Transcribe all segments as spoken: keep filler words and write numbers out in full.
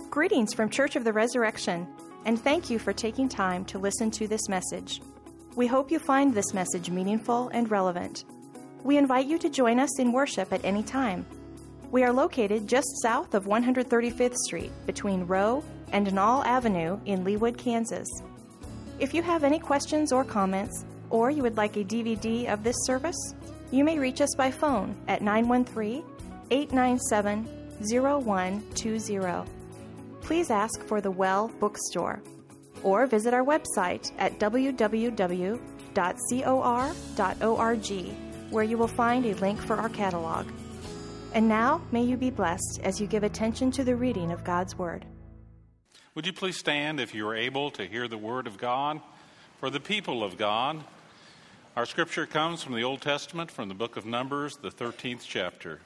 Greetings from Church of the Resurrection, and thank you for taking time to listen to this message. We hope you find this message meaningful and relevant. We invite you to join us in worship at any time. We are located just south of one hundred thirty-fifth Street, between Rowe and Nall Avenue in Leawood, Kansas. If you have any questions or comments, or you would like a D V D of this service, you may reach us by phone at nine one three, eight nine seven, zero one two zero. Please ask for the Well Bookstore, or visit our website at w w w dot cor dot org, where you will find a link for our catalog. And now, may you be blessed as you give attention to the reading of God's Word. Would you please stand if you are able to hear the Word of God for the people of God? Our scripture comes from the Old Testament, from the book of Numbers, the thirteenth chapter.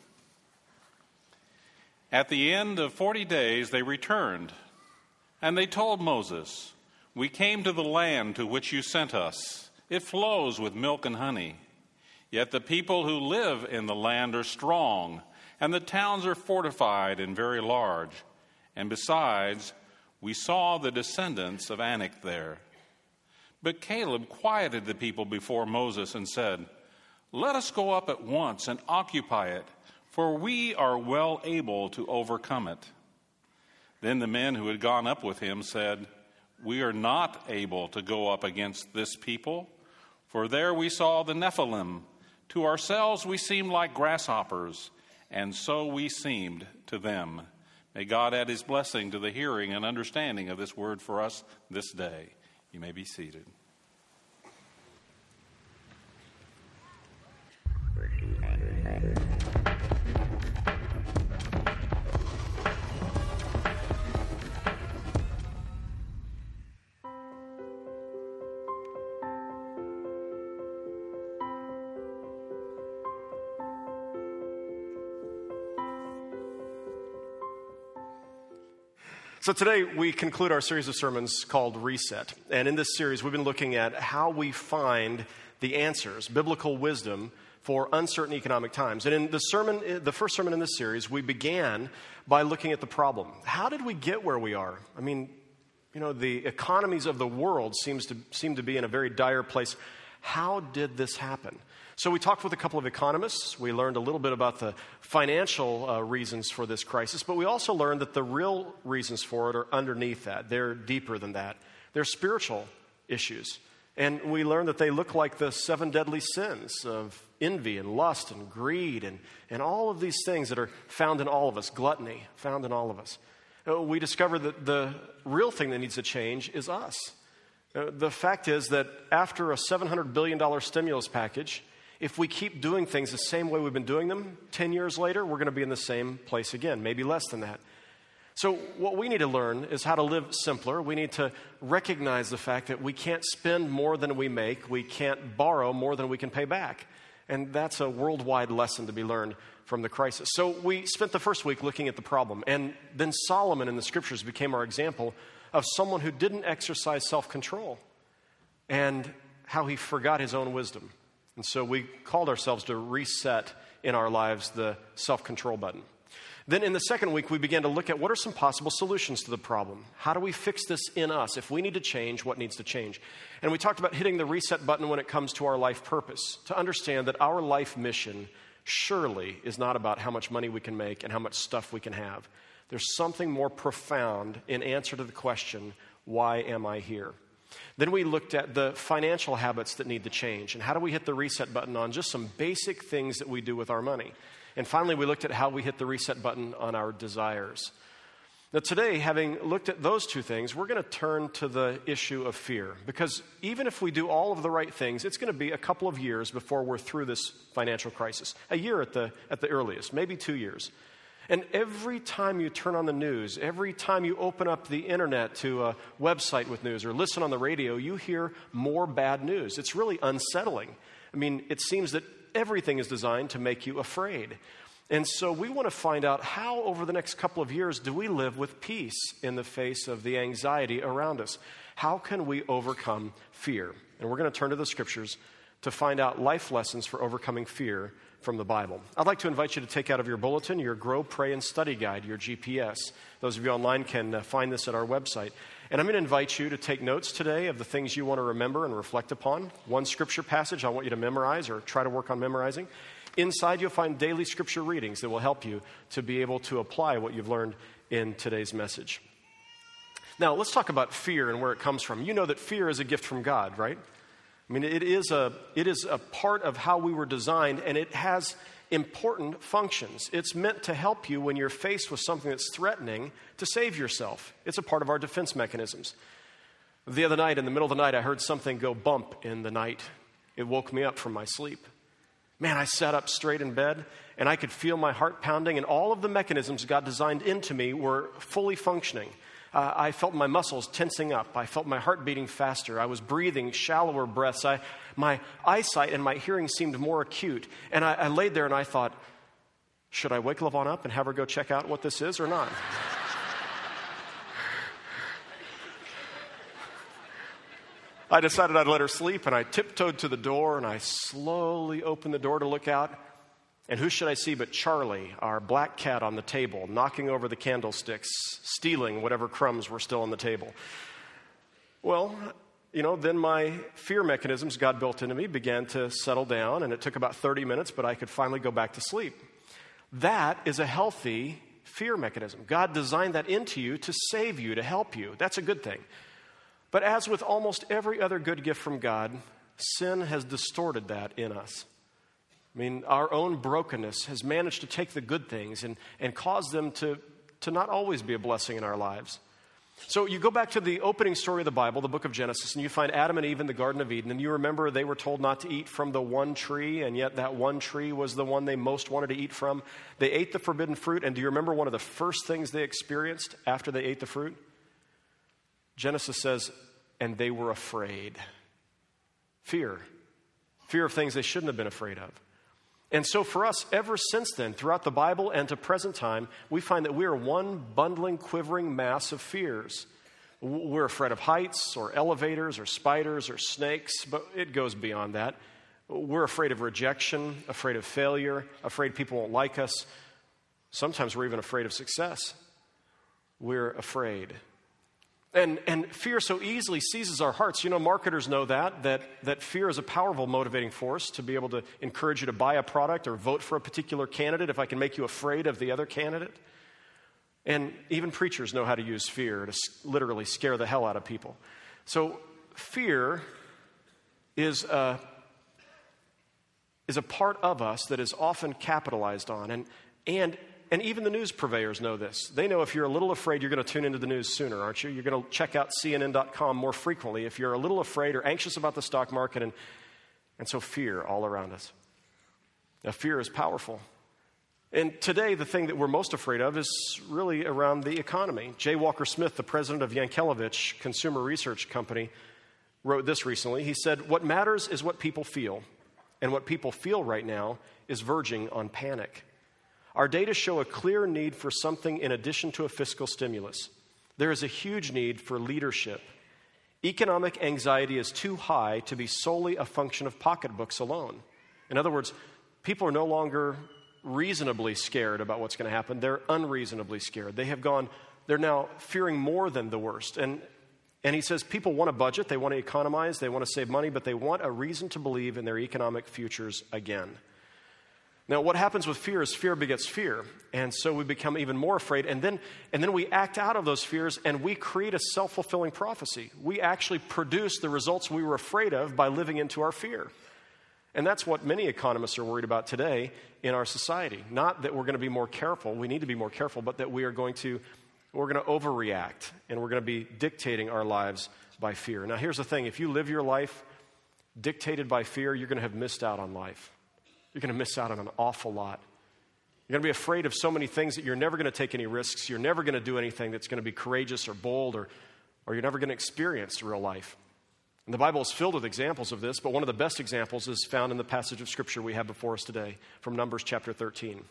At the end of forty days they returned, and they told Moses, "We came to the land to which you sent us. It flows with milk and honey. Yet the people who live in the land are strong, and the towns are fortified and very large. And besides, we saw the descendants of Anak there." But Caleb quieted the people before Moses and said, "Let us go up at once and occupy it, for we are well able to overcome it." Then the men who had gone up with him said, "We are not able to go up against this people, for there we saw the Nephilim. To ourselves we seemed like grasshoppers, and so we seemed to them." May God add his blessing to the hearing and understanding of this word for us this day. You may be seated. So today we conclude our series of sermons called Reset. And in this series we've been looking at how we find the answers, biblical wisdom for uncertain economic times. And in the sermon, the first sermon in this series, we began by looking at the problem. How did we get where we are? I mean, you know, the economies of the world seems to seem to be in a very dire place. How did this happen? So we talked with a couple of economists. We learned a little bit about the financial uh, reasons for this crisis, but we also learned that the real reasons for it are underneath that. They're deeper than that. They're spiritual issues. And we learned that they look like the seven deadly sins of envy and lust and greed and, and all of these things that are found in all of us, gluttony, found in all of us. Uh, we discovered that the real thing that needs to change is us. Uh, the fact is that after a seven hundred billion dollars stimulus package, if we keep doing things the same way we've been doing them, ten years later, we're going to be in the same place again, maybe less than that. So what we need to learn is how to live simpler. We need to recognize the fact that we can't spend more than we make. We can't borrow more than we can pay back. And that's a worldwide lesson to be learned from the crisis. So we spent the first week looking at the problem. And then Solomon in the scriptures became our example of someone who didn't exercise self-control and how he forgot his own wisdom. And so we called ourselves to reset in our lives the self-control button. Then in the second week, we began to look at what are some possible solutions to the problem. How do we fix this in us? If we need to change, what needs to change? And we talked about hitting the reset button when it comes to our life purpose, to understand that our life mission surely is not about how much money we can make and how much stuff we can have. There's something more profound in answer to the question, why am I here? Then we looked at the financial habits that need to change and how do we hit the reset button on just some basic things that we do with our money. And finally, we looked at how we hit the reset button on our desires. Now today, having looked at those two things, we're going to turn to the issue of fear. Because even if we do all of the right things, it's going to be a couple of years before we're through this financial crisis. A year at the, at the earliest, maybe two years. And every time you turn on the news, every time you open up the internet to a website with news or listen on the radio, you hear more bad news. It's really unsettling. I mean, it seems that everything is designed to make you afraid. And so we want to find out how over the next couple of years do we live with peace in the face of the anxiety around us? How can we overcome fear? And we're going to turn to the scriptures to find out life lessons for overcoming fear from the Bible. I'd like to invite you to take out of your bulletin your Grow, Pray, and Study Guide, your G P S. Those of you online can uh, find this at our website. And I'm going to invite you to take notes today of the things you want to remember and reflect upon. One scripture passage I want you to memorize or try to work on memorizing. Inside, you'll find daily scripture readings that will help you to be able to apply what you've learned in today's message. Now, let's talk about fear and where it comes from. You know that fear is a gift from God, right? I mean, it is a it is a part of how we were designed, and it has important functions. It's meant to help you when you're faced with something that's threatening to save yourself. It's a part of our defense mechanisms. The other night, in the middle of the night, I heard something go bump in the night. It woke me up from my sleep. Man, I sat up straight in bed, and I could feel my heart pounding, and all of the mechanisms God designed into me were fully functioning. Uh, I felt my muscles tensing up. I felt my heart beating faster. I was breathing shallower breaths. I, my eyesight and my hearing seemed more acute. And I, I laid there and I thought, should I wake LaVon up and have her go check out what this is or not? I decided I'd let her sleep, and I tiptoed to the door, and I slowly opened the door to look out. And who should I see but Charlie, our black cat on the table, knocking over the candlesticks, stealing whatever crumbs were still on the table. Well, you know, then my fear mechanisms God built into me began to settle down, and it took about thirty minutes, but I could finally go back to sleep. That is a healthy fear mechanism. God designed that into you to save you, to help you. That's a good thing. But as with almost every other good gift from God, sin has distorted that in us. I mean, our own brokenness has managed to take the good things and, and cause them to, to not always be a blessing in our lives. So you go back to the opening story of the Bible, the book of Genesis, and you find Adam and Eve in the Garden of Eden, and you remember they were told not to eat from the one tree, and yet that one tree was the one they most wanted to eat from. They ate the forbidden fruit, and do you remember one of the first things they experienced after they ate the fruit? Genesis says, and they were afraid. Fear. Fear of things they shouldn't have been afraid of. And so for us, ever since then, throughout the Bible and to present time, we find that we are one bundling, quivering mass of fears. We're afraid of heights or elevators or spiders or snakes, but it goes beyond that. We're afraid of rejection, afraid of failure, afraid people won't like us. Sometimes we're even afraid of success. We're afraid. And and fear so easily seizes our hearts. You know, marketers know that, that, that fear is a powerful motivating force to be able to encourage you to buy a product or vote for a particular candidate if I can make you afraid of the other candidate. And even preachers know how to use fear to literally scare the hell out of people. So fear is a, is a part of us that is often capitalized on. And and And even the news purveyors know this. They know if you're a little afraid, you're going to tune into the news sooner, aren't you? You're going to check out C N N dot com more frequently if you're a little afraid or anxious about the stock market. And, and so fear all around us. Now, fear is powerful. And today, the thing that we're most afraid of is really around the economy. J. Walker Smith, the president of Yankelevich Consumer Research Company, wrote this recently. He said, "What matters is what people feel. And what people feel right now is verging on panic. Our data show a clear need for something in addition to a fiscal stimulus. There is a huge need for leadership. Economic anxiety is too high to be solely a function of pocketbooks alone." In other words, people are no longer reasonably scared about what's going to happen. They're unreasonably scared. They have gone, they're now fearing more than the worst. And, and he says people want a budget, they want to economize, they want to save money, but they want a reason to believe in their economic futures again. Now, what happens with fear is fear begets fear, and so we become even more afraid, and then and then we act out of those fears, and we create a self-fulfilling prophecy. We actually produce the results we were afraid of by living into our fear. And that's what many economists are worried about today in our society. Not that we're going to be more careful, we need to be more careful, but that we are going to, we're going to overreact, and we're going to be dictating our lives by fear. Now, here's the thing. If you live your life dictated by fear, you're going to have missed out on life. You're going to miss out on an awful lot. You're going to be afraid of so many things that you're never going to take any risks. You're never going to do anything that's going to be courageous or bold, or, or you're never going to experience real life. And the Bible is filled with examples of this, but one of the best examples is found in the passage of Scripture we have before us today from Numbers chapter thirteen.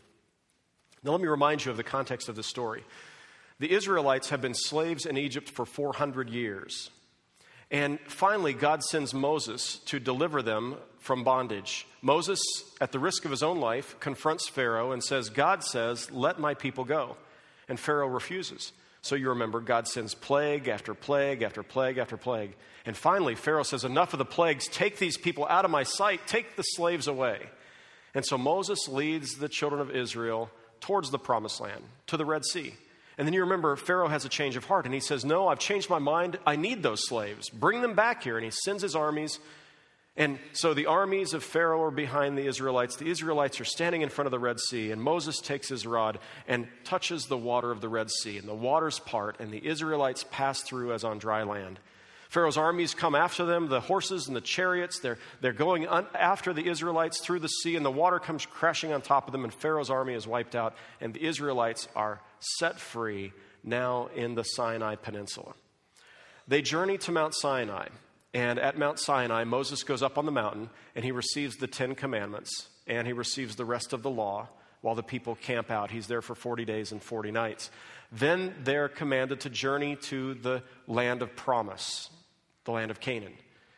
Now let me remind you of the context of this story. The Israelites have been slaves in Egypt for four hundred years. And finally, God sends Moses to deliver them from bondage. Moses, at the risk of his own life, confronts Pharaoh and says, God says, let my people go. And Pharaoh refuses. So you remember, God sends plague after plague after plague after plague. And finally, Pharaoh says, enough of the plagues. Take these people out of my sight. Take the slaves away. And so Moses leads the children of Israel towards the promised land, to the Red Sea. And then you remember, Pharaoh has a change of heart. And he says, no, I've changed my mind. I need those slaves. Bring them back here. And he sends his armies. And so the armies of Pharaoh are behind the Israelites. The Israelites are standing in front of the Red Sea, and Moses takes his rod and touches the water of the Red Sea, and the waters part, and the Israelites pass through as on dry land. Pharaoh's armies come after them, the horses and the chariots. They're, they're going un- after the Israelites through the sea, and the water comes crashing on top of them, and Pharaoh's army is wiped out, and the Israelites are set free now in the Sinai Peninsula. They journey to Mount Sinai. And at Mount Sinai, Moses goes up on the mountain, and he receives the Ten Commandments, and he receives the rest of the law while the people camp out. He's there for forty days and forty nights. Then they're commanded to journey to the land of promise, the land of Canaan.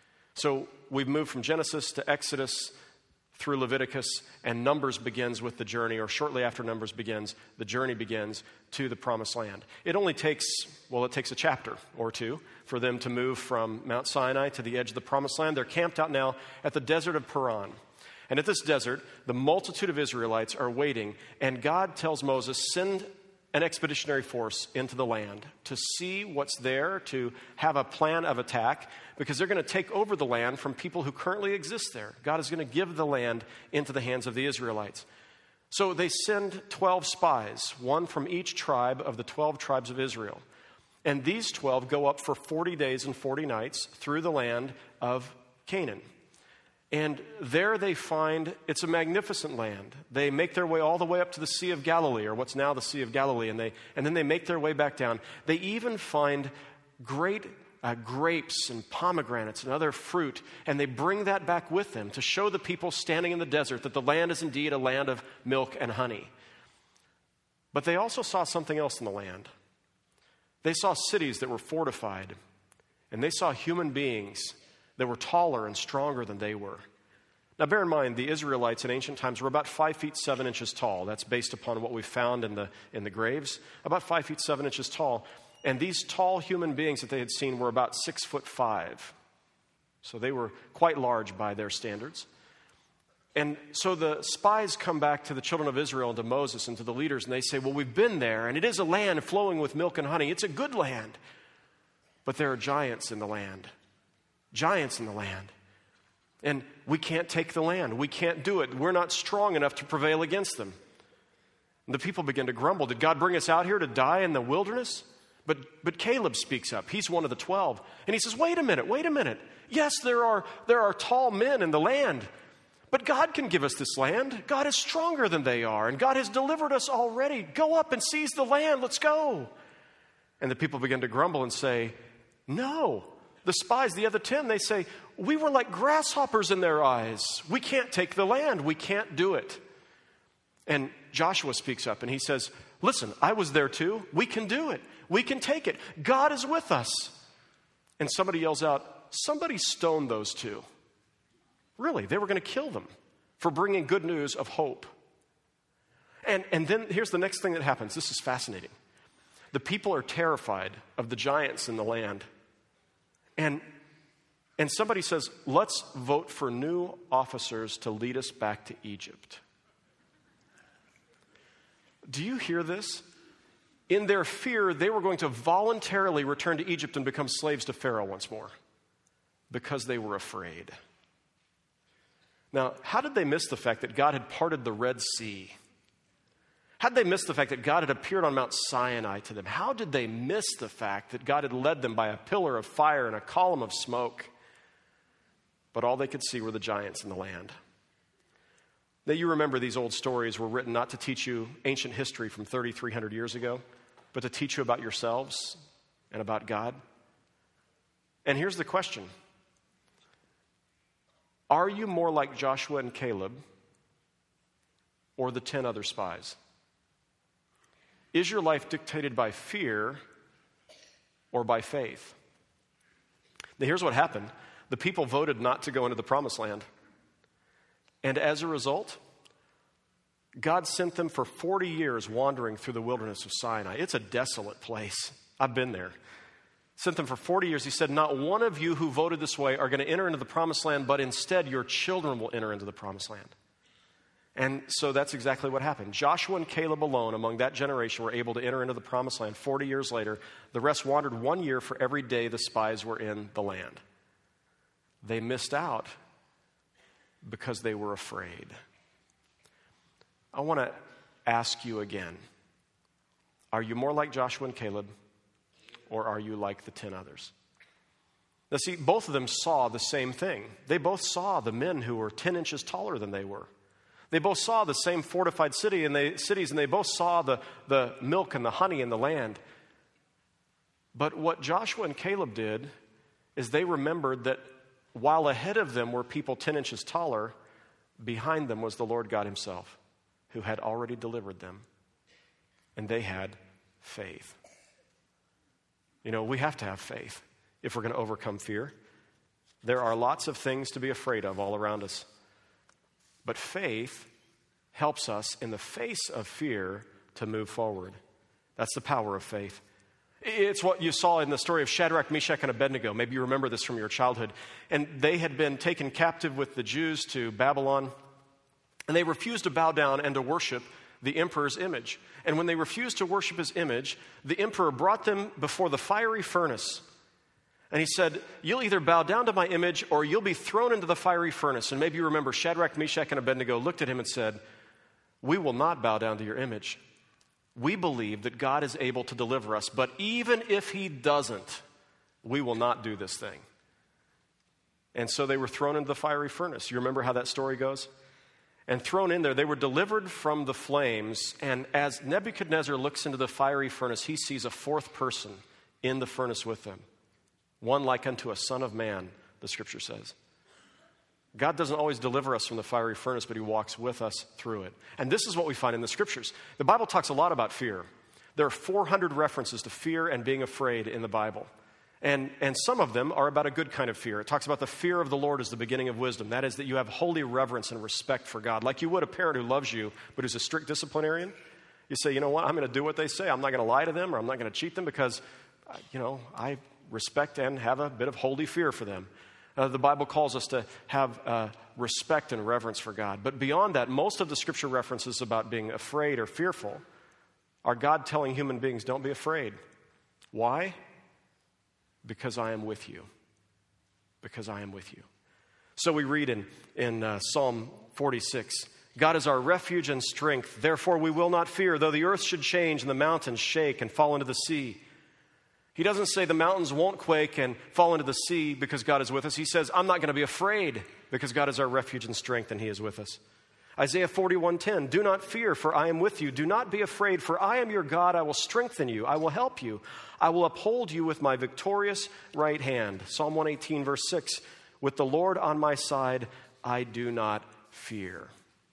So we've moved from Genesis to Exodus through Leviticus, and Numbers begins with the journey, or shortly after Numbers begins, the journey begins to the promised land. It only takes, well, it takes a chapter or two for them to move from Mount Sinai to the edge of the promised land. They're camped out now at the desert of Paran. And at this desert, the multitude of Israelites are waiting, and God tells Moses, send an expeditionary force into the land to see what's there, to have a plan of attack, because they're going to take over the land from people who currently exist there. God is going to give the land into the hands of the Israelites. So they send twelve spies, one from each tribe of the twelve tribes of Israel. And these twelve go up for forty days and forty nights through the land of Canaan. And there they find, it's a magnificent land. They make their way all the way up to the Sea of Galilee, or what's now the Sea of Galilee, and they and then they make their way back down. They even find great uh, grapes and pomegranates and other fruit, and they bring that back with them to show the people standing in the desert that the land is indeed a land of milk and honey. But they also saw something else in the land. They saw cities that were fortified, and they saw human beings that were taller and stronger than they were. Now, bear in mind, the Israelites in ancient times were about five feet seven inches tall. That's based upon what we found in the in the graves. About five feet seven inches tall. And these tall human beings that they had seen were about six foot five. So they were quite large by their standards. And so the spies come back to the children of Israel and to Moses and to the leaders, and they say, well, we've been there, and it is a land flowing with milk and honey. It's a good land. But there are giants in the land. Giants in the land. And we can't take the land. We can't do it. We're not strong enough to prevail against them. And the people begin to grumble. Did God bring us out here to die in the wilderness? But, but Caleb speaks up. He's one of the twelve. And he says, wait a minute, wait a minute. Yes, there are, there are tall men in the land. But God can give us this land. God is stronger than they are. And God has delivered us already. Go up and seize the land. Let's go. And the people begin to grumble and say, no. The spies, the other ten, they say, we were like grasshoppers in their eyes. We can't take the land. We can't do it. And Joshua speaks up and he says, listen, I was there too. We can do it. We can take it. God is with us. And somebody yells out, somebody stoned those two. Really, they were going to kill them for bringing good news of hope. And, and then here's the next thing that happens. This is fascinating. The people are terrified of the giants in the land. And, and somebody says, let's vote for new officers to lead us back to Egypt. Do you hear this? In their fear, they were going to voluntarily return to Egypt and become slaves to Pharaoh once more because they were afraid. Now, how did they miss the fact that God had parted the Red Sea? How did they miss the fact that God had appeared on Mount Sinai to them? How did they miss the fact that God had led them by a pillar of fire and a column of smoke? But all they could see were the giants in the land. Now, you remember these old stories were written not to teach you ancient history from thirty-three hundred years ago, but to teach you about yourselves and about God. And here's the question. Are you more like Joshua and Caleb or the ten other spies? Is your life dictated by fear or by faith? Now, here's what happened. The people voted not to go into the promised land. And as a result, God sent them for forty years wandering through the wilderness of Sinai. It's a desolate place. I've been there. Sent them for forty years. He said, not one of you who voted this way are going to enter into the promised land, but instead your children will enter into the promised land. And so that's exactly what happened. Joshua and Caleb alone among that generation were able to enter into the promised land forty years later. The rest wandered one year for every day the spies were in the land. They missed out because they were afraid. I want to ask you again, are you more like Joshua and Caleb, or are you like the ten others? Now see, both of them saw the same thing. They both saw the men who were ten inches taller than they were. They both saw the same fortified city and they, cities, and they both saw the, the milk and the honey in the land. But what Joshua and Caleb did is they remembered that while ahead of them were people ten inches taller, behind them was the Lord God himself, who had already delivered them. And they had faith. You know, we have to have faith if we're going to overcome fear. There are lots of things to be afraid of all around us. But faith helps us in the face of fear to move forward. That's the power of faith. It's what you saw in the story of Shadrach, Meshach, and Abednego. Maybe you remember this from your childhood. And they had been taken captive with the Jews to Babylon. And they refused to bow down and to worship the emperor's image. And when they refused to worship his image, the emperor brought them before the fiery furnace. And he said, you'll either bow down to my image or you'll be thrown into the fiery furnace. And maybe you remember Shadrach, Meshach, and Abednego looked at him and said, we will not bow down to your image. We believe that God is able to deliver us, but even if he doesn't, we will not do this thing. And so they were thrown into the fiery furnace. You remember how that story goes? And thrown in there, they were delivered from the flames. And as Nebuchadnezzar looks into the fiery furnace, he sees a fourth person in the furnace with them. One like unto a son of man, the scripture says. God doesn't always deliver us from the fiery furnace, but he walks with us through it. And this is what we find in the scriptures. The Bible talks a lot about fear. There are four hundred references to fear and being afraid in the Bible. And, and some of them are about a good kind of fear. It talks about the fear of the Lord is the beginning of wisdom. That is that you have holy reverence and respect for God. Like you would a parent who loves you, but who's a strict disciplinarian. You say, you know what, I'm going to do what they say. I'm not going to lie to them or I'm not going to cheat them because, you know, I respect and have a bit of holy fear for them. Uh, the Bible calls us to have uh, respect and reverence for God. But beyond that, most of the scripture references about being afraid or fearful are God telling human beings, don't be afraid. Why? Because I am with you. Because I am with you. So we read in, in uh, Psalm forty-six, God is our refuge and strength. Therefore we will not fear, though the earth should change and the mountains shake and fall into the sea. He doesn't say the mountains won't quake and fall into the sea because God is with us. He says, I'm not going to be afraid because God is our refuge and strength and he is with us. Isaiah forty-one ten, do not fear, for I am with you. Do not be afraid, for I am your God. I will strengthen you. I will help you. I will uphold you with my victorious right hand. Psalm one eighteen, verse six, with the Lord on my side, I do not fear.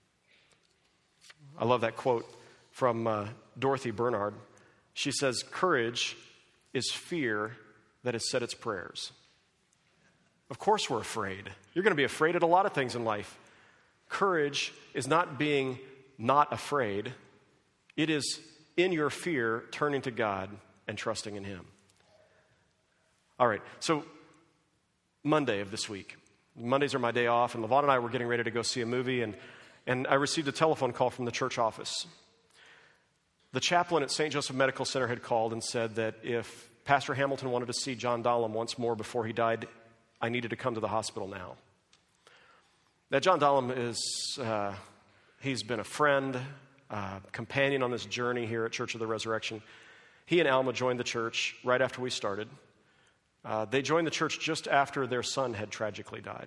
I love that quote from uh, Dorothy Bernard. She says, courage is fear that has said its prayers. Of course we're afraid. You're going to be afraid at a lot of things in life. Courage is not being not afraid. It is in your fear turning to God and trusting in him. All right, so Monday of this week. Mondays are my day off, and Levon and I were getting ready to go see a movie, and, and I received a telephone call from the church office. The chaplain at Saint Joseph Medical Center had called and said that if Pastor Hamilton wanted to see John Dahlem once more before he died, I needed to come to the hospital now. Now, John Dahlem is, uh, he's been a friend, uh, companion on this journey here at Church of the Resurrection. He and Alma joined the church right after we started. Uh, they joined the church just after their son had tragically died.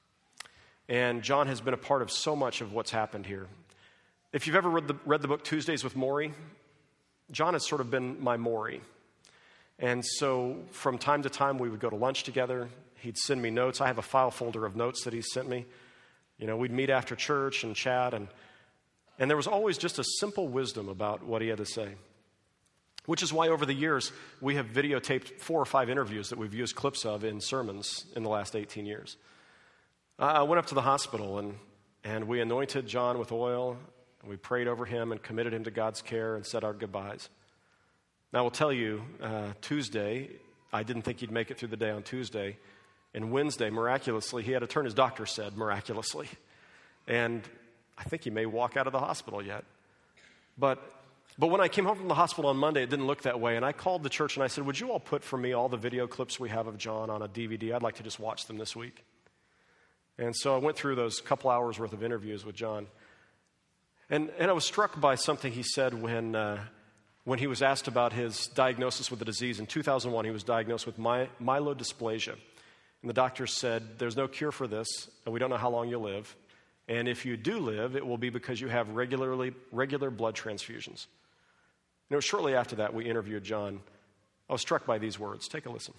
And John has been a part of so much of what's happened here. If you've ever read the, read the book Tuesdays with Morrie, John has sort of been my Morrie. And so from time to time, we would go to lunch together. He'd send me notes. I have a file folder of notes that he sent me. You know, we'd meet after church and chat, and and there was always just a simple wisdom about what he had to say. Which is why over the years, we have videotaped four or five interviews that we've used clips of in sermons in the last eighteen years. I went up to the hospital, and and we anointed John with oil, and we prayed over him and committed him to God's care and said our goodbyes. Now, I will tell you, uh, Tuesday, I didn't think he'd make it through the day on Tuesday, and Wednesday, miraculously, he had a turn, his doctor said, miraculously. And I think he may walk out of the hospital yet. But but when I came home from the hospital on Monday, it didn't look that way. And I called the church and I said, would you all put for me all the video clips we have of John on a D V D? I'd like to just watch them this week. And so I went through those couple hours worth of interviews with John. And and I was struck by something he said when, uh, when he was asked about his diagnosis with the disease. In two thousand one, he was diagnosed with my, myelodysplasia. And the doctors said, there's no cure for this, and we don't know how long you'll live. And if you do live, it will be because you have regularly regular blood transfusions. And it was shortly after that we interviewed John. I was struck by these words. Take a listen.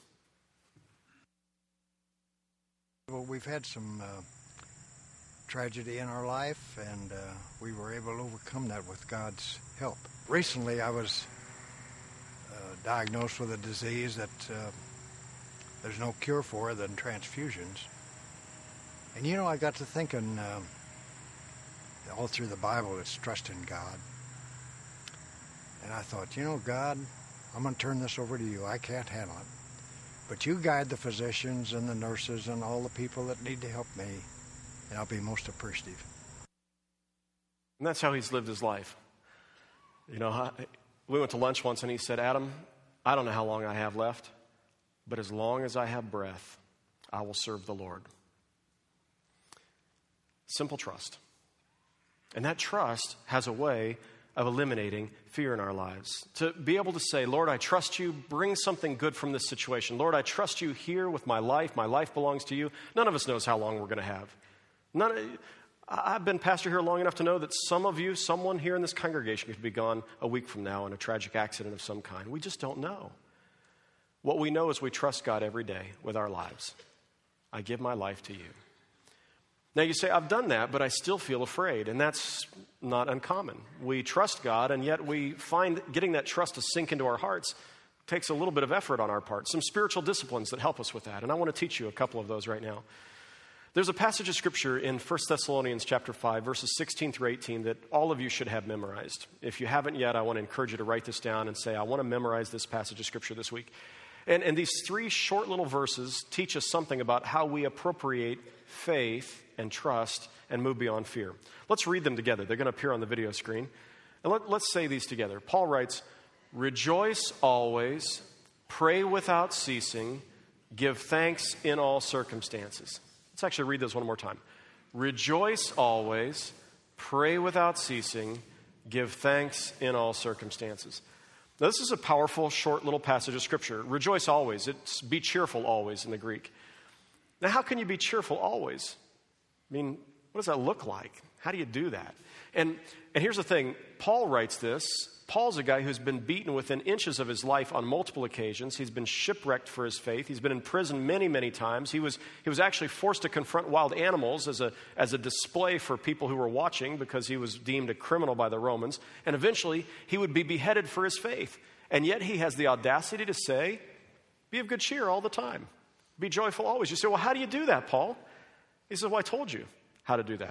Well, we've had some uh, tragedy in our life, and uh, we were able to overcome that with God's help. Recently, I was uh, diagnosed with a disease that uh, there's no cure for other than transfusions. And you know, I got to thinking, uh, all through the Bible, it's trust in God. And I thought, you know, God, I'm going to turn this over to you. I can't handle it. But you guide the physicians and the nurses and all the people that need to help me, and I'll be most appreciative. And that's how he's lived his life. You know, I, we went to lunch once and he said, Adam, I don't know how long I have left, but as long as I have breath, I will serve the Lord. Simple trust. And that trust has a way of eliminating fear in our lives. To be able to say, Lord, I trust you. Bring something good from this situation. Lord, I trust you here with my life. My life belongs to you. None of us knows how long we're going to have. None, I've been pastor here long enough to know that some of you, someone here in this congregation could be gone a week from now in a tragic accident of some kind. We just don't know. What we know is we trust God every day with our lives. I give my life to you. Now you say, I've done that, but I still feel afraid, and that's not uncommon. We trust God, and yet we find getting that trust to sink into our hearts takes a little bit of effort on our part. Some spiritual disciplines that help us with that, and I want to teach you a couple of those right now. There's a passage of Scripture in First Thessalonians chapter five, verses sixteen through eighteen that all of you should have memorized. If you haven't yet, I want to encourage you to write this down and say, I want to memorize this passage of Scripture this week. And, and these three short little verses teach us something about how we appropriate faith and trust and move beyond fear. Let's read them together. They're going to appear on the video screen. And let, let's say these together. Paul writes, rejoice always, pray without ceasing, give thanks in all circumstances. Let's actually read this one more time. Rejoice always, pray without ceasing, give thanks in all circumstances. Now, this is a powerful, short little passage of Scripture. Rejoice always. It's be cheerful always in the Greek. Now, how can you be cheerful always? I mean, what does that look like? How do you do that? And and here's the thing. Paul writes this. Paul's a guy who's been beaten within inches of his life on multiple occasions. He's been shipwrecked for his faith. He's been in prison many, many times. He was he was actually forced to confront wild animals as a as a display for people who were watching because he was deemed a criminal by the Romans. And eventually, he would be beheaded for his faith. And yet he has the audacity to say, be of good cheer all the time. Be joyful always. You say, well, how do you do that, Paul? He says, well, I told you how to do that.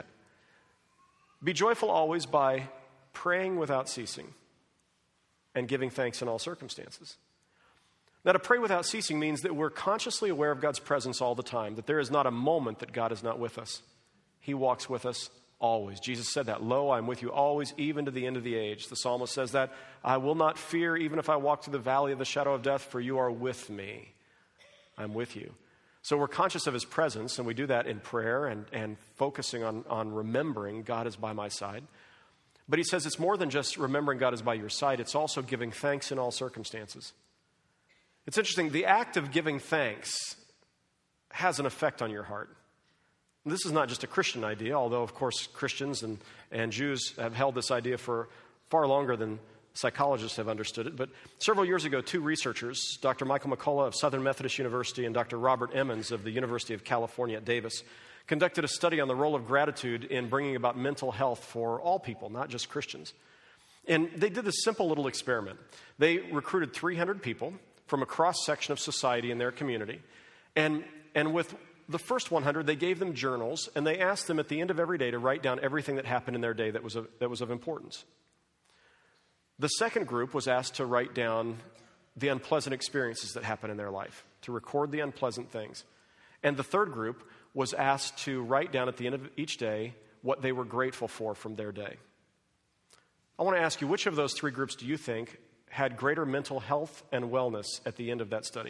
Be joyful always by praying without ceasing and giving thanks in all circumstances. Now, to pray without ceasing means that we're consciously aware of God's presence all the time, that there is not a moment that God is not with us. He walks with us always. Jesus said that, lo, I'm with you always, even to the end of the age. The psalmist says that, I will not fear even if I walk through the valley of the shadow of death, for you are with me. I'm with you. So we're conscious of his presence, and we do that in prayer and, and focusing on, on remembering God is by my side. But he says it's more than just remembering God is by your side. It's also giving thanks in all circumstances. It's interesting. The act of giving thanks has an effect on your heart. And this is not just a Christian idea, although, of course, Christians and, and Jews have held this idea for far longer than psychologists have understood it. But several years ago, two researchers, Doctor Michael McCullough of Southern Methodist University and Doctor Robert Emmons of the University of California at Davis, conducted a study on the role of gratitude in bringing about mental health for all people, not just Christians. And they did this simple little experiment. They recruited three hundred people from a cross-section of society in their community. And, and with the first one hundred, they gave them journals, and they asked them at the end of every day to write down everything that happened in their day that was of, that was of importance. The second group was asked to write down the unpleasant experiences that happened in their life, to record the unpleasant things. And the third group was asked to write down at the end of each day what they were grateful for from their day. I want to ask you, which of those three groups do you think had greater mental health and wellness at the end of that study?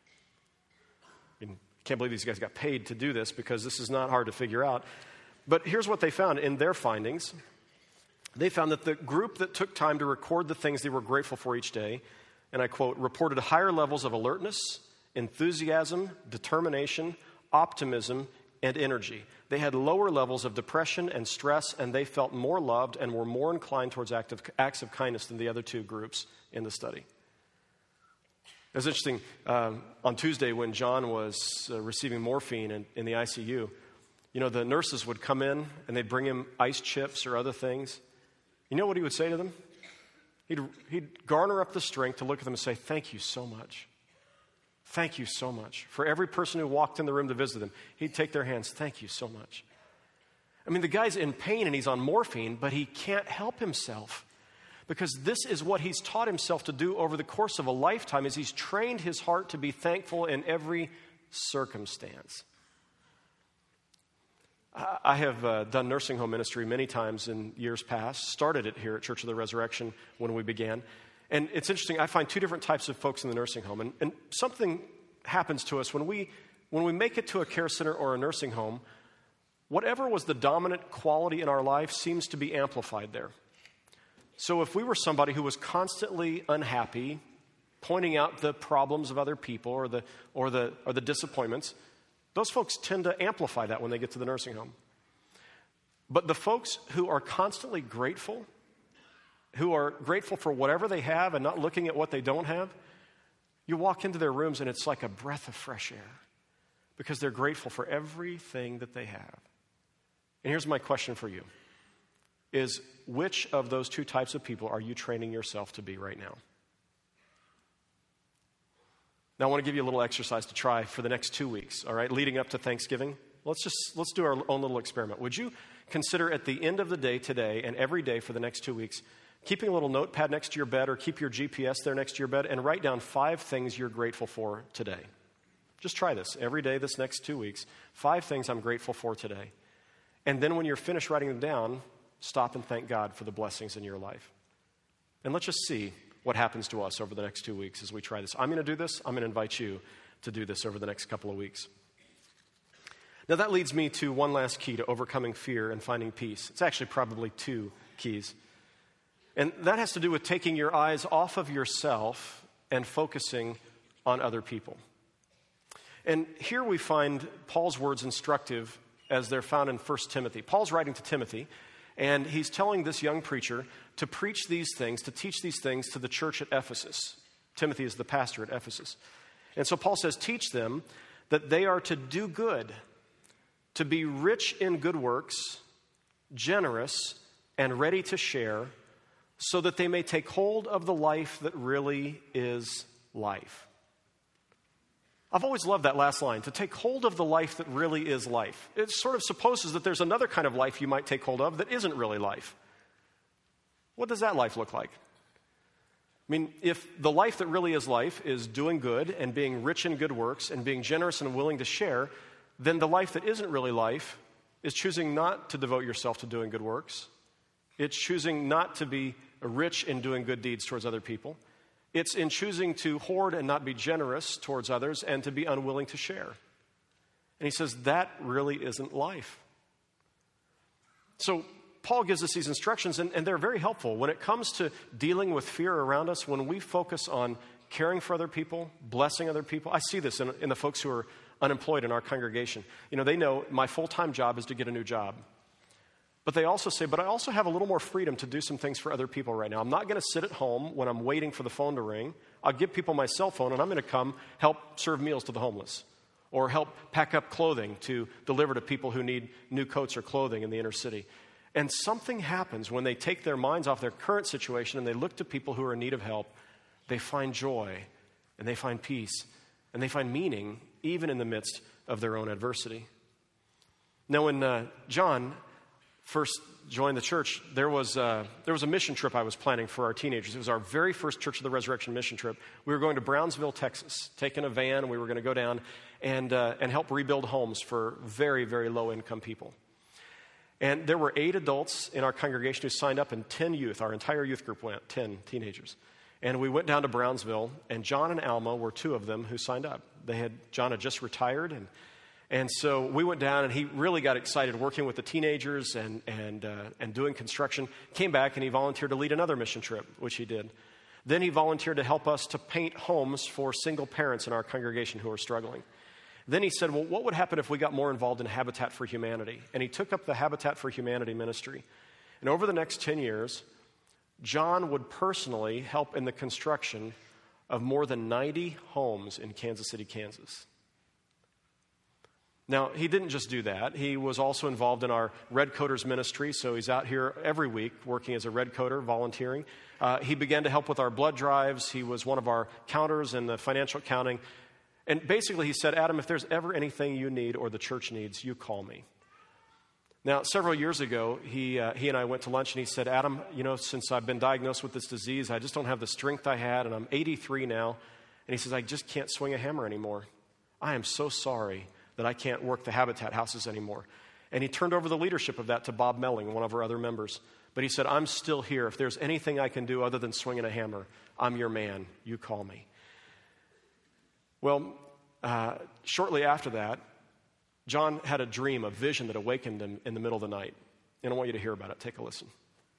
I mean, I can't believe these guys got paid to do this because this is not hard to figure out. But here's what they found in their findings. They found that the group that took time to record the things they were grateful for each day, and I quote, reported higher levels of alertness, enthusiasm, determination, optimism, and energy. They had lower levels of depression and stress, and they felt more loved and were more inclined towards active, acts of kindness than the other two groups in the study. It was interesting, um, on Tuesday when John was uh, receiving morphine in, in the I C U, you know, the nurses would come in and they'd bring him ice chips or other things. You know what he would say to them? He'd, he'd garner up the strength to look at them and say, thank you so much. Thank you so much. For every person who walked in the room to visit them, he'd take their hands, thank you so much. I mean, the guy's in pain and he's on morphine, but he can't help himself because this is what he's taught himself to do over the course of a lifetime is he's trained his heart to be thankful in every circumstance. I have uh, done nursing home ministry many times in years past, started it here at Church of the Resurrection when we began. And it's interesting, I find two different types of folks in the nursing home. And, and something happens to us when we, when we make it to a care center or a nursing home, whatever was the dominant quality in our life seems to be amplified there. So if we were somebody who was constantly unhappy, pointing out the problems of other people or the, or the, or the disappointments, those folks tend to amplify that when they get to the nursing home. But the folks who are constantly grateful, who are grateful for whatever they have and not looking at what they don't have, you walk into their rooms and it's like a breath of fresh air because they're grateful for everything that they have. And here's my question for you, is which of those two types of people are you training yourself to be right now? Now, I want to give you a little exercise to try for the next two weeks, all right, leading up to Thanksgiving. Let's just, let's do our own little experiment. Would you consider at the end of the day today and every day for the next two weeks, keeping a little notepad next to your bed or keep your G P S there next to your bed and write down five things you're grateful for today? Just try this every day this next two weeks. Five things I'm grateful for today. And then when you're finished writing them down, stop and thank God for the blessings in your life. And let's just see what happens to us over the next two weeks as we try this. I'm going to do this. I'm going to invite you to do this over the next couple of weeks. Now that leads me to one last key to overcoming fear and finding peace. It's actually probably two keys. And that has to do with taking your eyes off of yourself and focusing on other people. And here we find Paul's words instructive as they're found in First Timothy. Paul's writing to Timothy, and he's telling this young preacher to preach these things, to teach these things to the church at Ephesus. Timothy is the pastor at Ephesus. And so Paul says, teach them that they are to do good, to be rich in good works, generous, and ready to share, so that they may take hold of the life that really is life. I've always loved that last line, to take hold of the life that really is life. It sort of supposes that there's another kind of life you might take hold of that isn't really life. What does that life look like? I mean, if the life that really is life is doing good and being rich in good works and being generous and willing to share, then the life that isn't really life is choosing not to devote yourself to doing good works. It's choosing not to be rich in doing good deeds towards other people. It's in choosing to hoard and not be generous towards others and to be unwilling to share. And he says that really isn't life. So Paul gives us these instructions, and, and they're very helpful. When it comes to dealing with fear around us, when we focus on caring for other people, blessing other people, I see this in, in the folks who are unemployed in our congregation. You know, they know my full-time job is to get a new job. But they also say, but I also have a little more freedom to do some things for other people right now. I'm not going to sit at home when I'm waiting for the phone to ring. I'll give people my cell phone, and I'm going to come help serve meals to the homeless or help pack up clothing to deliver to people who need new coats or clothing in the inner city. And something happens when they take their minds off their current situation and they look to people who are in need of help. They find joy, and they find peace, and they find meaning even in the midst of their own adversity. Now, when uh, John first joined the church, there was, uh, there was a mission trip I was planning for our teenagers. It was our very first Church of the Resurrection mission trip. We were going to Brownsville, Texas, taking a van, and we were going to go down and, uh, and help rebuild homes for very, very low-income people. And there were eight adults in our congregation who signed up and ten youth. Our entire youth group went, ten teenagers. And we went down to Brownsville, and John and Alma were two of them who signed up. They had John had just retired, and and so we went down, and he really got excited working with the teenagers and and uh, and doing construction. Came back, and he volunteered to lead another mission trip, which he did. Then he volunteered to help us to paint homes for single parents in our congregation who are struggling. Then he said, well, what would happen if we got more involved in Habitat for Humanity? And he took up the Habitat for Humanity ministry. And over the next ten years, John would personally help in the construction of more than ninety homes in Kansas City, Kansas. Now, he didn't just do that. He was also involved in our Red Coaters ministry, so he's out here every week working as a Red Coater, volunteering. Uh, he began to help with our blood drives. He was one of our counters in the financial accounting. And basically, he said, Adam, if there's ever anything you need or the church needs, you call me. Now, several years ago, he uh, he and I went to lunch, and he said, Adam, you know, since I've been diagnosed with this disease, I just don't have the strength I had, and I'm eighty-three now. And he says, I just can't swing a hammer anymore. I am so sorry that I can't work the Habitat houses anymore. And he turned over the leadership of that to Bob Melling, one of our other members. But he said, I'm still here. If there's anything I can do other than swinging a hammer, I'm your man. You call me. Well, uh, shortly after that, John had a dream, a vision that awakened him in the middle of the night. And I want you to hear about it. Take a listen.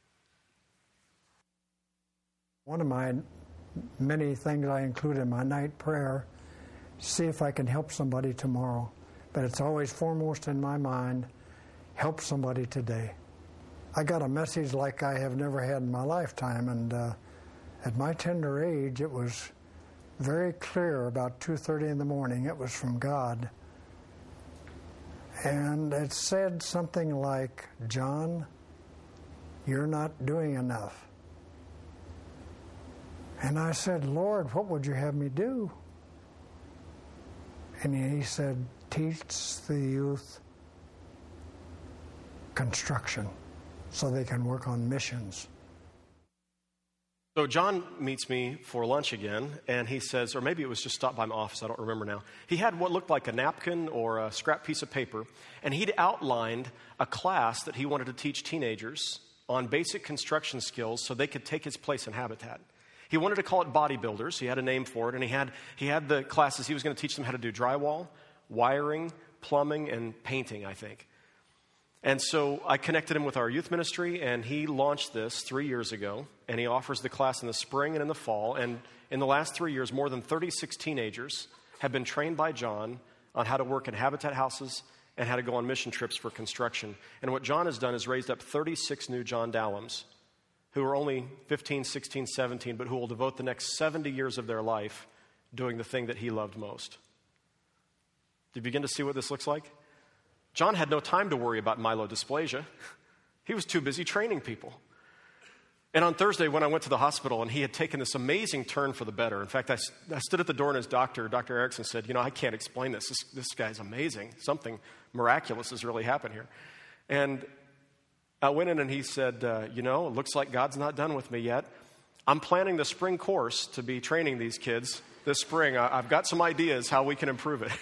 One of my many things I include in my night prayer, see if I can help somebody tomorrow. But it's always foremost in my mind, help somebody today. I got a message like I have never had in my lifetime, and uh, at my tender age, it was very clear about two thirty in the morning. It was from God. And it said something like, John, you're not doing enough. And I said, Lord, what would you have me do? And he said, teach the youth construction so they can work on missions. So John meets me for lunch again, and he says, or maybe it was just stopped by my office, I don't remember now. He had what looked like a napkin or a scrap piece of paper, and he'd outlined a class that he wanted to teach teenagers on basic construction skills so they could take his place in Habitat. He wanted to call it bodybuilders. He had a name for it, and he had he had the classes. He was going to teach them how to do drywall, wiring, plumbing, and painting, I think. And so I connected him with our youth ministry, and he launched this three years ago, and he offers the class in the spring and in the fall. And in the last three years, more than thirty-six teenagers have been trained by John on how to work in Habitat houses and how to go on mission trips for construction. And what John has done is raised up thirty-six new John Dallams, who are only fifteen, sixteen, seventeen, but who will devote the next seventy years of their life doing the thing that he loved most. Do you begin to see what this looks like? John had no time to worry about myelodysplasia. He was too busy training people. And on Thursday, when I went to the hospital, and he had taken this amazing turn for the better. In fact, I, I stood at the door, and his doctor, Doctor Erickson, said, you know, I can't explain this. This, this guy's amazing. Something miraculous has really happened here. And I went in, and he said, uh, you know, it looks like God's not done with me yet. I'm planning the spring course to be training these kids this spring. I, I've got some ideas how we can improve it.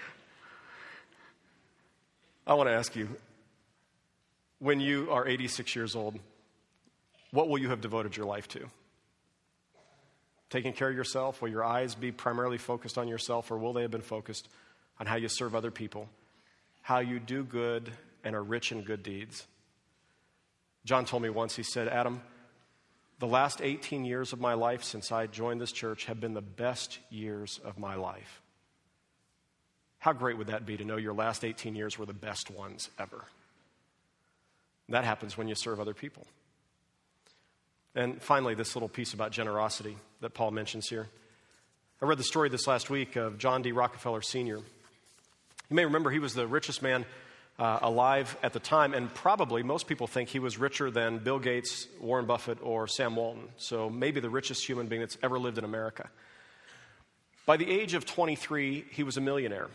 I want to ask you, when you are eighty-six years old, what will you have devoted your life to? Taking care of yourself? Will your eyes be primarily focused on yourself, or will they have been focused on how you serve other people, how you do good and are rich in good deeds? John told me once, he said, Adam, the last eighteen years of my life since I joined this church have been the best years of my life. How great would that be to know your last eighteen years were the best ones ever? That happens when you serve other people. And finally, this little piece about generosity that Paul mentions here. I read the story this last week of John D. Rockefeller Senior You may remember he was the richest man uh, alive at the time, and probably most people think he was richer than Bill Gates, Warren Buffett, or Sam Walton. So maybe the richest human being that's ever lived in America. By the age of twenty-three, he was a millionaire.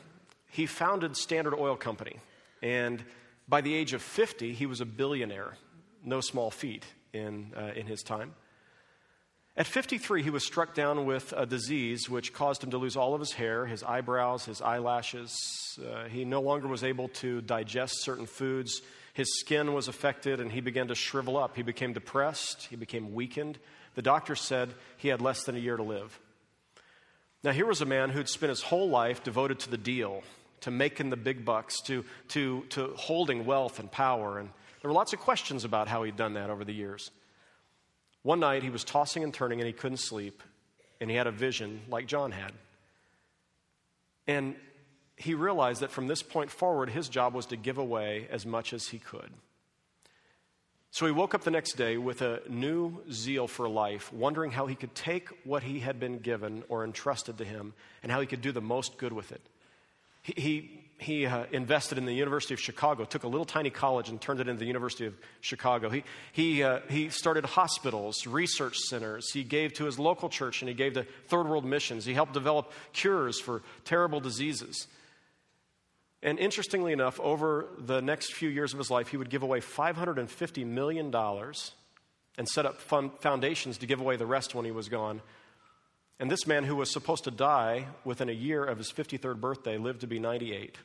he founded Standard Oil Company. And by the age of fifty, he was a billionaire. No small feat in, uh, in his time. At fifty-three, he was struck down with a disease which caused him to lose all of his hair, his eyebrows, his eyelashes. Uh, he no longer was able to digest certain foods. His skin was affected, and he began to shrivel up. He became depressed. He became weakened. The doctor said he had less than a year to live. Now, here was a man who'd spent his whole life devoted to the deal, to making the big bucks, to, to, to holding wealth and power. And there were lots of questions about how he'd done that over the years. One night, he was tossing and turning, and he couldn't sleep, and he had a vision like John had. And he realized that from this point forward, his job was to give away as much as he could. So he woke up the next day with a new zeal for life, wondering how he could take what he had been given or entrusted to him and how he could do the most good with it. He, he, he uh, invested in the University of Chicago, took a little tiny college and turned it into the University of Chicago. He, he, uh, he started hospitals, research centers. He gave to his local church, and he gave to third world missions. He helped develop cures for terrible diseases. And interestingly enough, over the next few years of his life, he would give away five hundred fifty million dollars and set up fund foundations to give away the rest when he was gone. And this man, who was supposed to die within a year of his fifty-third birthday, lived to be ninety-eight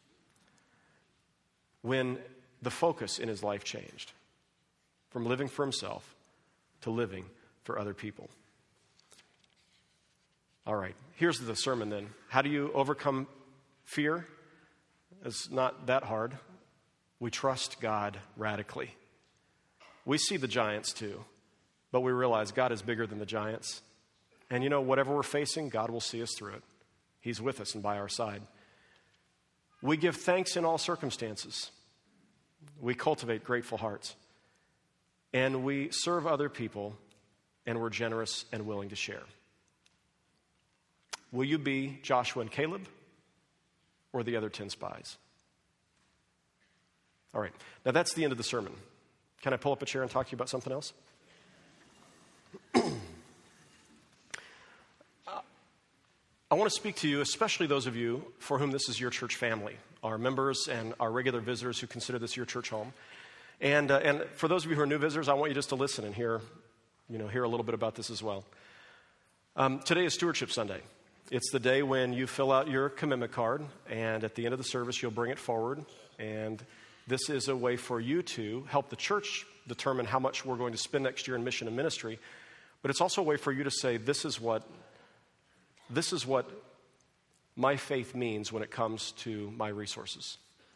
when the focus in his life changed from living for himself to living for other people. All right, here's the sermon then. How do you overcome fear? It's not that hard. We trust God radically. We see the giants too, but we realize God is bigger than the giants. And you know, whatever we're facing, God will see us through it. He's with us and by our side. We give thanks in all circumstances. We cultivate grateful hearts. And we serve other people, and we're generous and willing to share. Will you be Joshua and Caleb or the other ten spies? All right. Now that's the end of the sermon. Can I pull up a chair and talk to you about something else? I want to speak to you, especially those of you for whom this is your church family, our members and our regular visitors who consider this your church home. And, uh, and for those of you who are new visitors, I want you just to listen and hear, you know, hear a little bit about this as well. Um, today is Stewardship Sunday. It's the day when you fill out your commitment card, and at the end of the service, you'll bring it forward. And this is a way for you to help the church determine how much we're going to spend next year in mission and ministry. But it's also a way for you to say, this is what This is what my faith means when it comes to my resources.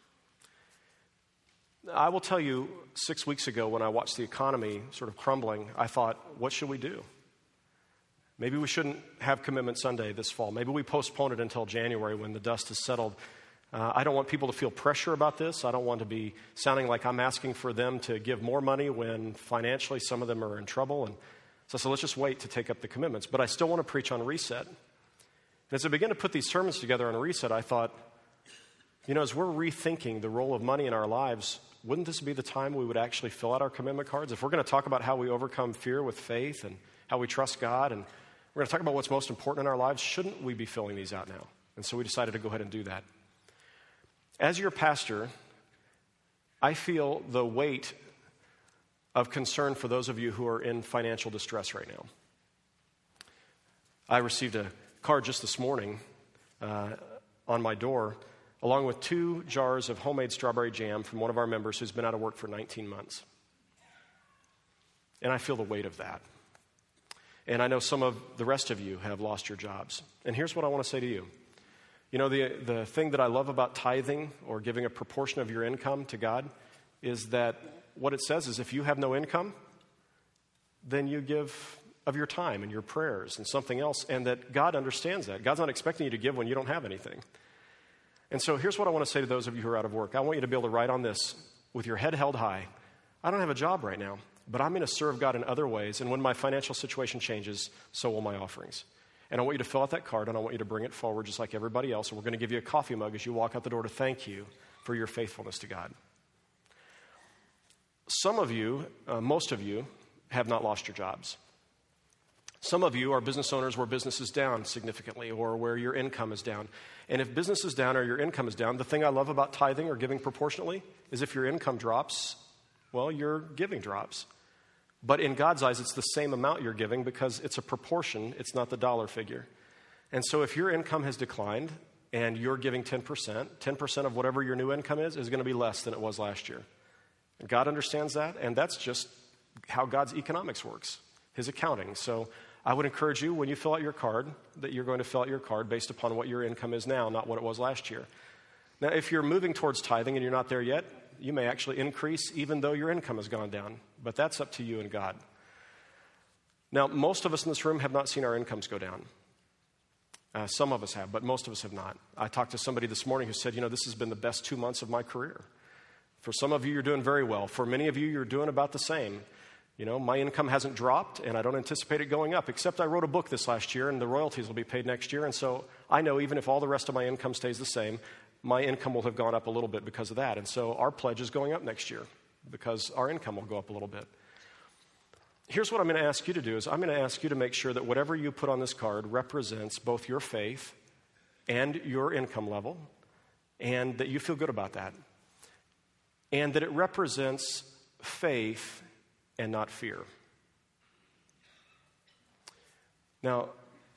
I will tell you, six weeks ago when I watched the economy sort of crumbling, I thought, what should we do? Maybe we shouldn't have Commitment Sunday this fall. Maybe we postpone it until January when the dust has settled. Uh, I don't want people to feel pressure about this. I don't want to be sounding like I'm asking for them to give more money when financially some of them are in trouble. And so, so let's just wait to take up the commitments. But I still want to preach on reset. And as I began to put these sermons together on reset, I thought, you know, as we're rethinking the role of money in our lives, wouldn't this be the time we would actually fill out our commitment cards? If we're going to talk about how we overcome fear with faith and how we trust God, and we're going to talk about what's most important in our lives, shouldn't we be filling these out now? And so we decided to go ahead and do that. As your pastor, I feel the weight of concern for those of you who are in financial distress right now. I received a card just this morning uh, on my door, along with two jars of homemade strawberry jam from one of our members who's been out of work for nineteen months. And I feel the weight of that. And I know some of the rest of you have lost your jobs. And here's what I want to say to you. You know, the, the thing that I love about tithing or giving a proportion of your income to God is that what it says is if you have no income, then you give of your time and your prayers and something else, and that God understands that. God's not expecting you to give when you don't have anything. And so here's what I want to say to those of you who are out of work. I want you to be able to write on this with your head held high. I don't have a job right now, but I'm going to serve God in other ways, and when my financial situation changes, so will my offerings. And I want you to fill out that card, and I want you to bring it forward just like everybody else, and we're going to give you a coffee mug as you walk out the door to thank you for your faithfulness to God. Some of you, uh, most of you, have not lost your jobs. Some of you are business owners where business is down significantly or where your income is down. And if business is down or your income is down, the thing I love about tithing or giving proportionately is if your income drops, well, your giving drops. But in God's eyes, it's the same amount you're giving because it's a proportion, it's not the dollar figure. And so if your income has declined and you're giving ten percent, ten percent of whatever your new income is, is going to be less than it was last year. And God understands that, and that's just how God's economics works, his accounting. So I would encourage you, when you fill out your card, that you're going to fill out your card based upon what your income is now, not what it was last year. Now, if you're moving towards tithing and you're not there yet, you may actually increase even though your income has gone down. But that's up to you and God. Now, most of us in this room have not seen our incomes go down. Uh, some of us have, but most of us have not. I talked to somebody this morning who said, you know, this has been the best two months of my career. For some of you, you're doing very well. For many of you, you're doing about the same. You know, my income hasn't dropped, and I don't anticipate it going up, except I wrote a book this last year, and the royalties will be paid next year. And so I know even if all the rest of my income stays the same, my income will have gone up a little bit because of that. And so our pledge is going up next year because our income will go up a little bit. Here's what I'm going to ask you to do is I'm going to ask you to make sure that whatever you put on this card represents both your faith and your income level, and that you feel good about that. And that it represents faith and not fear. Now,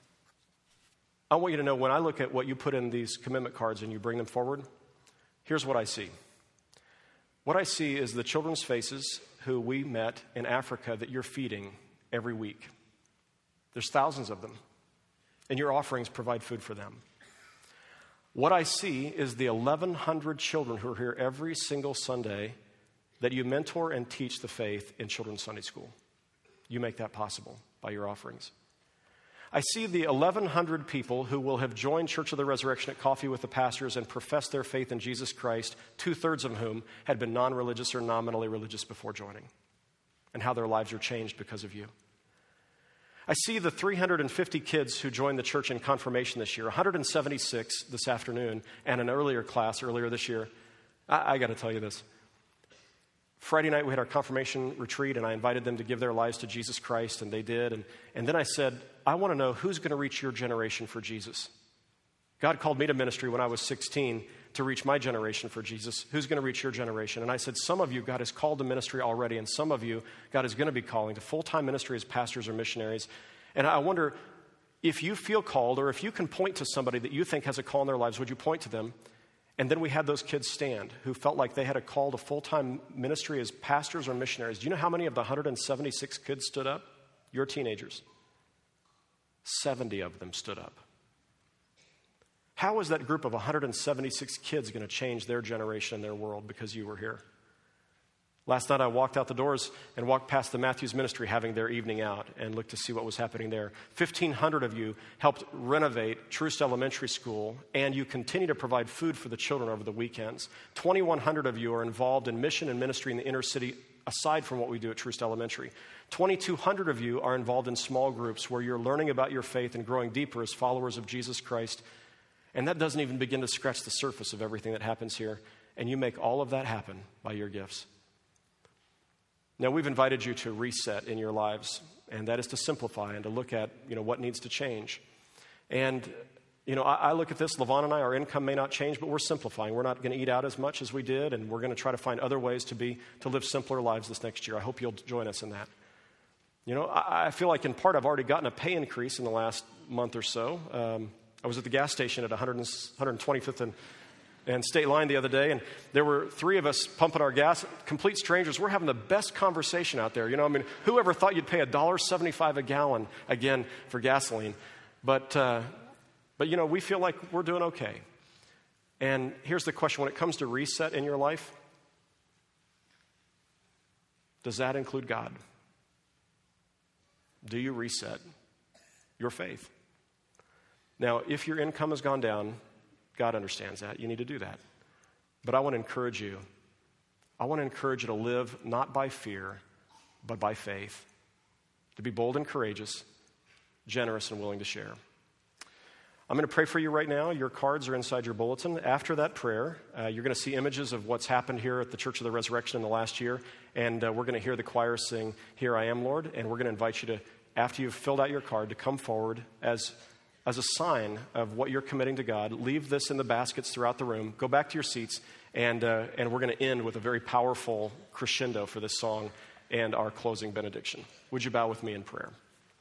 I want you to know when I look at what you put in these commitment cards and you bring them forward, here's what I see. What I see is the children's faces who we met in Africa that you're feeding every week. There's thousands of them, and your offerings provide food for them. What I see is the eleven hundred children who are here every single Sunday that you mentor and teach the faith in children's Sunday school. You make that possible by your offerings. I see the eleven hundred people who will have joined Church of the Resurrection at Coffee with the Pastors and professed their faith in Jesus Christ, two-thirds of whom had been non-religious or nominally religious before joining, and how their lives are changed because of you. I see the three hundred fifty kids who joined the church in confirmation this year, one hundred seventy-six this afternoon, and an earlier class earlier this year. I, I got to tell you this. Friday night we had our confirmation retreat, and I invited them to give their lives to Jesus Christ, and they did. And, and then I said, I want to know who's going to reach your generation for Jesus. God called me to ministry when I was sixteen to reach my generation for Jesus. Who's going to reach your generation? And I said, some of you, God has called to ministry already, and some of you, God is going to be calling to full-time ministry as pastors or missionaries. And I wonder if you feel called, or if you can point to somebody that you think has a call in their lives, would you point to them? And then we had those kids stand who felt like they had a call to full-time ministry as pastors or missionaries. Do you know how many of the one hundred seventy-six kids stood up? Your teenagers. seventy of them stood up. How is that group of one hundred seventy-six kids going to change their generation and their world because you were here? Last night I walked out the doors and walked past the Matthews Ministry having their evening out and looked to see what was happening there. fifteen hundred of you helped renovate Troost Elementary School, and you continue to provide food for the children over the weekends. twenty-one hundred of you are involved in mission and ministry in the inner city aside from what we do at Troost Elementary. twenty-two hundred of you are involved in small groups where you're learning about your faith and growing deeper as followers of Jesus Christ. And that doesn't even begin to scratch the surface of everything that happens here. And you make all of that happen by your gifts. Now, we've invited you to reset in your lives, and that is to simplify and to look at, you know, what needs to change. And, you know, I, I look at this, Levon and I, our income may not change, but we're simplifying. We're not going to eat out as much as we did, and we're going to try to find other ways to be, to live simpler lives this next year. I hope you'll join us in that. You know, I, I feel like in part I've already gotten a pay increase in the last month or so. Um, I was at the gas station at one hundred, one twenty-fifth and And State Line the other day, and there were three of us pumping our gas, complete strangers. We're having the best conversation out there. You know, I mean, whoever thought you'd pay one dollar seventy-five a gallon, again, for gasoline? But, uh, but you know, we feel like we're doing okay. And here's the question. When it comes to reset in your life, does that include God? Do you reset your faith? Now, if your income has gone down, God understands that. You need to do that. But I want to encourage you. I want to encourage you to live not by fear, but by faith. To be bold and courageous, generous and willing to share. I'm going to pray for you right now. Your cards are inside your bulletin. After that prayer, uh, you're going to see images of what's happened here at the Church of the Resurrection in the last year. And uh, we're going to hear the choir sing, "Here I Am, Lord." And we're going to invite you to after you've filled out your card, to come forward as, as a sign of what you're committing to God. Leave this in the baskets throughout the room. Go back to your seats, and, uh, and we're going to end with a very powerful crescendo for this song and our closing benediction. Would you bow with me in prayer?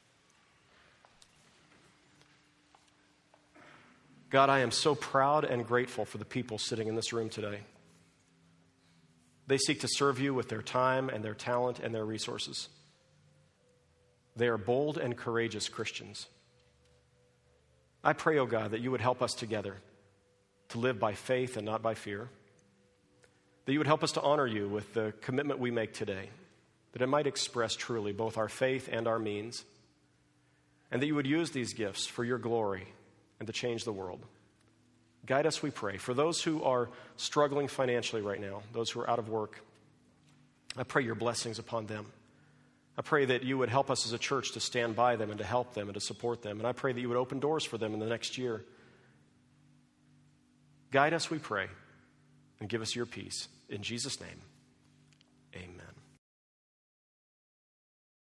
God, I am so proud and grateful for the people sitting in this room today. They seek to serve you with their time and their talent and their resources. They are bold and courageous Christians. I pray, oh God, that you would help us together to live by faith and not by fear. That you would help us to honor you with the commitment we make today, that it might express truly both our faith and our means, and that you would use these gifts for your glory and to change the world. Guide us, we pray. For those who are struggling financially right now, those who are out of work, I pray your blessings upon them. I pray that you would help us as a church to stand by them and to help them and to support them. And I pray that you would open doors for them in the next year. Guide us, we pray, and give us your peace. In Jesus' name.